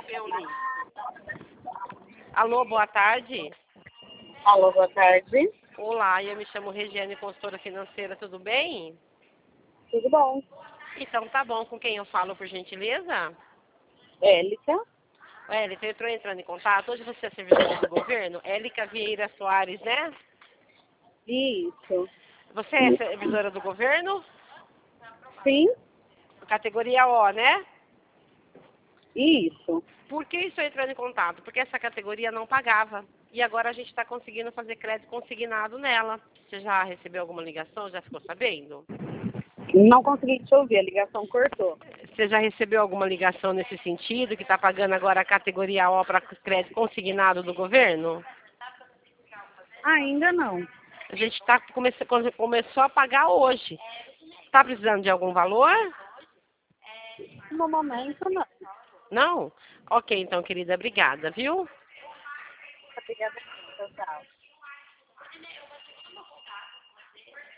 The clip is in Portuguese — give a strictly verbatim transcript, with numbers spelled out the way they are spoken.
Alô, boa tarde. Alô, boa tarde. Olá, eu me chamo Regiane, consultora financeira, tudo bem? Tudo bom? Então tá bom, com quem eu falo, por gentileza? Élica? Élica, eu estou entrando em contato. Hoje você é servidora do governo? Élica Vieira Soares, né? Isso. Você é servidora do governo? Sim? Categoria O, né? Isso. Por que estou entrando em contato? Porque essa categoria não pagava. E agora a gente está conseguindo fazer crédito consignado nela. Você já recebeu alguma ligação? Já ficou sabendo? Não consegui te ouvir, a ligação cortou. Você já recebeu alguma ligação nesse sentido, que está pagando agora a categoria O para crédito consignado do governo? Ainda não. A gente tá, come, começou a pagar hoje. Está precisando de algum valor? No momento, não. Não? Ok, então, querida, obrigada, viu? Obrigada, tchau.